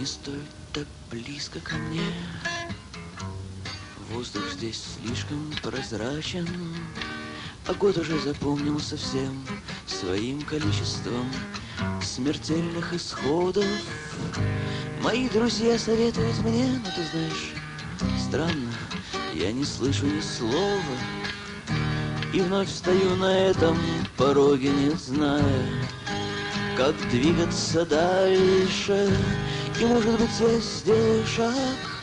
Не стоит так близко ко мне. Воздух здесь слишком прозрачен, а год уже запомнил совсем своим количеством смертельных исходов. Мои друзья советуют мне, но ты знаешь, странно, я не слышу ни слова. И вновь стою на этом пороге, не зная, как двигаться дальше. И, может быть, я сделаю шаг,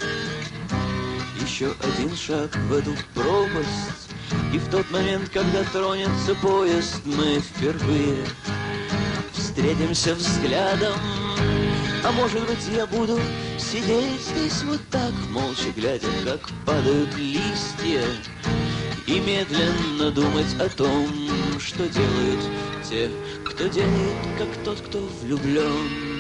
еще один шаг в эту пропасть. И в тот момент, когда тронется поезд, мы впервые встретимся взглядом. А может быть, я буду сидеть здесь вот так, молча глядя, как падают листья, и медленно думать о том, что делают те, кто делает, как тот, кто влюблен.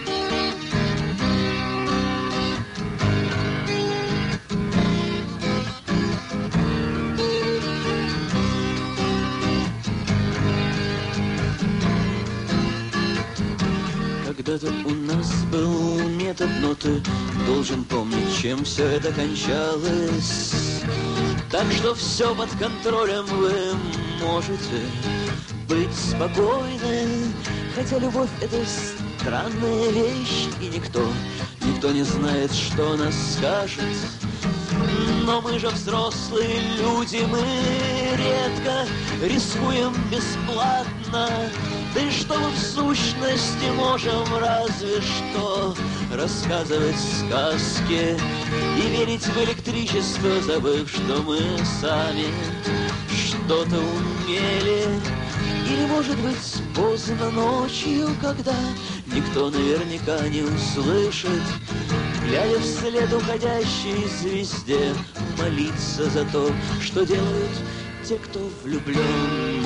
Когда-то у нас был метод, но ты должен помнить, чем все это кончалось. Так что все под контролем, вы можете быть спокойны. Хотя любовь — это странная вещь, и никто не знает, что она скажет. Но мы же взрослые люди, мы редко рискуем бесплатно. Да и что мы в сущности можем разве что рассказывать сказки и верить в электричество, забыв, что мы сами что-то умели. Или, может быть, поздно ночью, когда никто наверняка не услышит, глядя вслед уходящей звезде, молиться за то, что делают те, кто влюблен.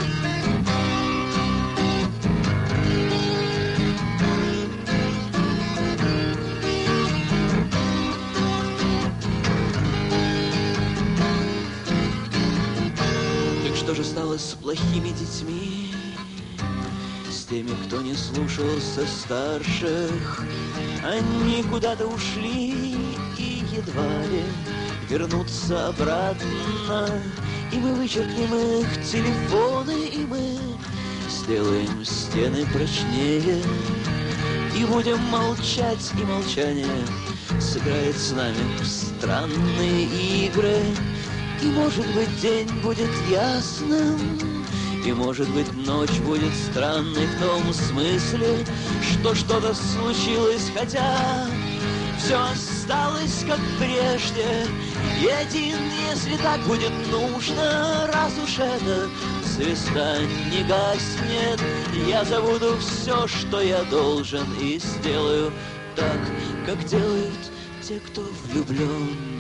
Что же стало с плохими детьми, с теми, кто не слушался старших? Они куда-то ушли и едва ли вернутся обратно. И мы вычеркнем их телефоны, и мы сделаем стены прочнее. И будем молчать, и молчание сыграет с нами в странные игры. И, может быть, день будет ясным, и, может быть, ночь будет странной в том смысле, что что-то случилось, хотя все осталось как прежде. И один, если так будет нужно, раз уж эта звезда не гаснет, я забуду все, что я должен, и сделаю так, как делают те, кто влюблен.